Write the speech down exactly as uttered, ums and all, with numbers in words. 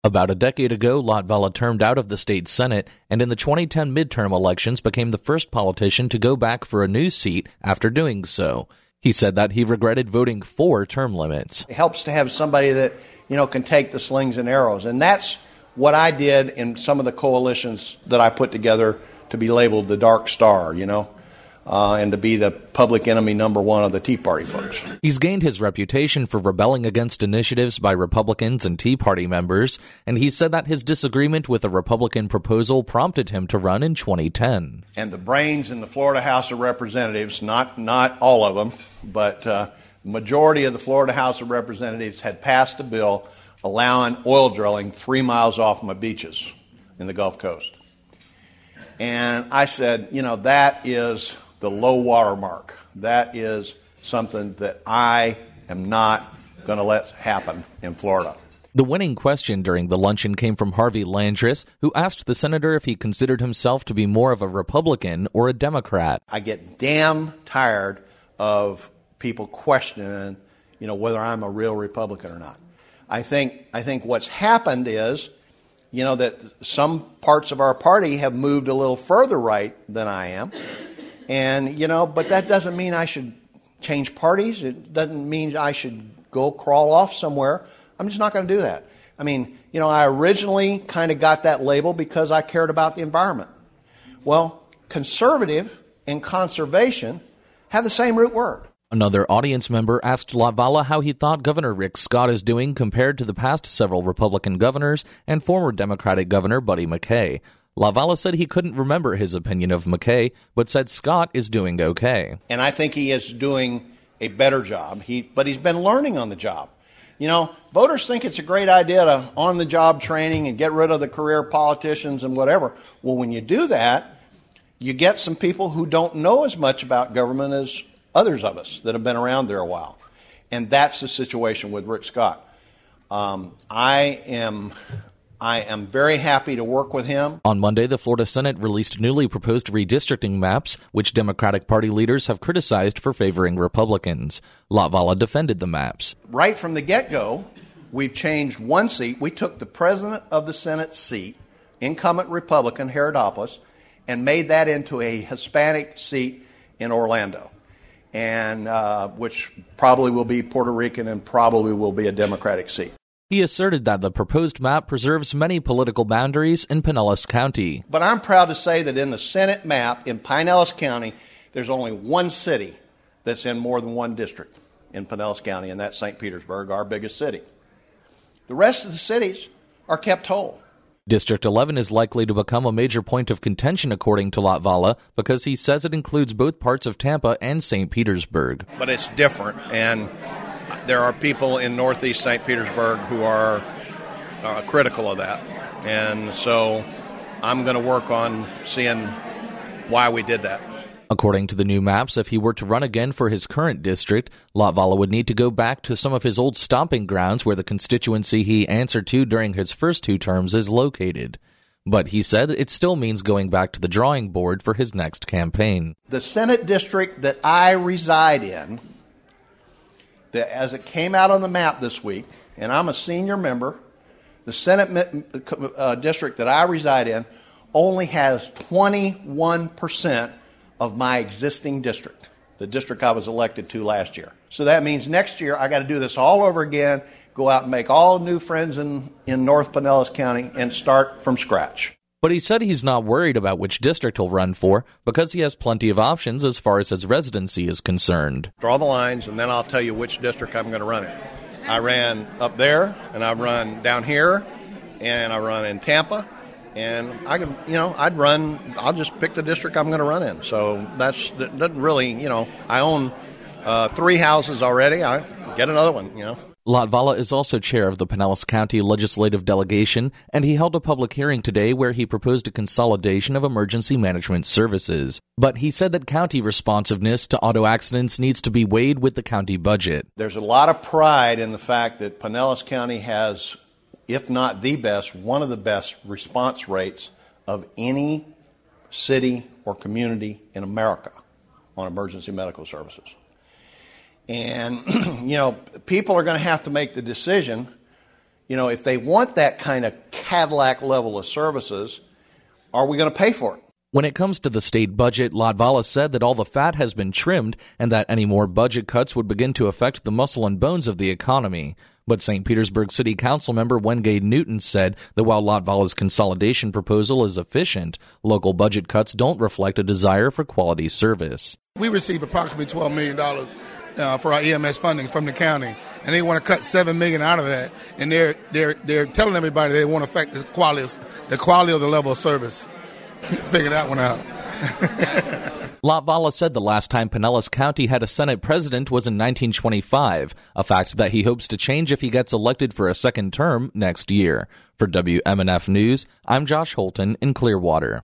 About a decade ago, Latvala termed out of the state Senate, and in the twenty ten midterm elections became the first politician to go back for a new seat after doing so. He said that he regretted voting for term limits. It helps to have somebody that, you know, can take the slings and arrows, and that's what I did in some of the coalitions that I put together to be labeled the Dark Star, you know. Uh, and to be the public enemy number one of the Tea Party folks. He's gained his reputation for rebelling against initiatives by Republicans and Tea Party members, and he said that his disagreement with a Republican proposal prompted him to run in twenty ten. And the brains in the Florida House of Representatives, not not all of them, but uh, the majority of the Florida House of Representatives had passed a bill allowing oil drilling three miles off my beaches in the Gulf Coast. And I said, you know, that is the low water mark. That is something that I am not going to let happen in Florida. The winning question during the luncheon came from Harvey Landris, who asked the senator if he considered himself to be more of a Republican or a Democrat. I get damn tired of people questioning, you know, whether I'm a real Republican or not. I think I think what's happened is, you know, that some parts of our party have moved a little further right than I am. And, you know, but that doesn't mean I should change parties. It doesn't mean I should go crawl off somewhere. I'm just not going to do that. I mean, you know, I originally kind of got that label because I cared about the environment. Well, conservative and conservation have the same root word. Another audience member asked Latvala how he thought Governor Rick Scott is doing compared to the past several Republican governors and former Democratic Governor Buddy MacKay. Latvala said he couldn't remember his opinion of MacKay, but said Scott is doing okay. And I think he is doing a better job, he, but he's been learning on the job. You know, voters think it's a great idea to on-the-job training and get rid of the career politicians and whatever. Well, when you do that, you get some people who don't know as much about government as others of us that have been around there a while. And that's the situation with Rick Scott. Um, I am... I am very happy to work with him. On Monday, the Florida Senate released newly proposed redistricting maps, which Democratic Party leaders have criticized for favoring Republicans. Latvala defended the maps. Right from the get-go, we've changed one seat. We took the president of the Senate seat, incumbent Republican Herodopoulos, and made that into a Hispanic seat in Orlando, and uh, which probably will be Puerto Rican and probably will be a Democratic seat. He asserted that the proposed map preserves many political boundaries in Pinellas County. But I'm proud to say that in the Senate map in Pinellas County, there's only one city that's in more than one district in Pinellas County, and that's Saint Petersburg, our biggest city. The rest of the cities are kept whole. District eleven is likely to become a major point of contention, according to Latvala, because he says it includes both parts of Tampa and Saint Petersburg. But it's different, and there are people in northeast Saint Petersburg who are uh, critical of that. And so I'm going to work on seeing why we did that. According to the new maps, if he were to run again for his current district, Latvala would need to go back to some of his old stomping grounds where the constituency he answered to during his first two terms is located. But he said it still means going back to the drawing board for his next campaign. The Senate district that I reside in, that as it came out on the map this week, and I'm a senior member, the Senate uh, district that I reside in only has twenty-one percent of my existing district, the district I was elected to last year. So that means next year I got to do this all over again, go out and make all new friends in, in North Pinellas County and start from scratch. But he said he's not worried about which district he'll run for because he has plenty of options as far as his residency is concerned. Draw the lines, and then I'll tell you which district I'm going to run in. I ran up there, and I run down here, and I run in Tampa, and I can, you know, I'd run. I'll just pick the district I'm going to run in. So that's that doesn't really, you know, I own uh, three houses already. I get another one, you know. Latvala is also chair of the Pinellas County Legislative Delegation, and he held a public hearing today where he proposed a consolidation of emergency management services. But he said that county responsiveness to auto accidents needs to be weighed with the county budget. There's a lot of pride in the fact that Pinellas County has, if not the best, one of the best response rates of any city or community in America on emergency medical services. And, you know, people are going to have to make the decision, you know, if they want that kind of Cadillac level of services, are we going to pay for it? When it comes to the state budget, Latvala said that all the fat has been trimmed and that any more budget cuts would begin to affect the muscle and bones of the economy. But Saint Petersburg City Council member Wengay Newton said that while Latvala's consolidation proposal is efficient, local budget cuts don't reflect a desire for quality service. We receive approximately twelve million dollars uh, for our E M S funding from the county, and they want to cut seven million dollars out of that, and they're they're they're telling everybody they want to affect the quality the quality of the level of service. Figure that one out. Latvala said the last time Pinellas County had a Senate president was in nineteen twenty-five, a fact that he hopes to change if he gets elected for a second term next year. For W M N F News, I'm Josh Holton in Clearwater.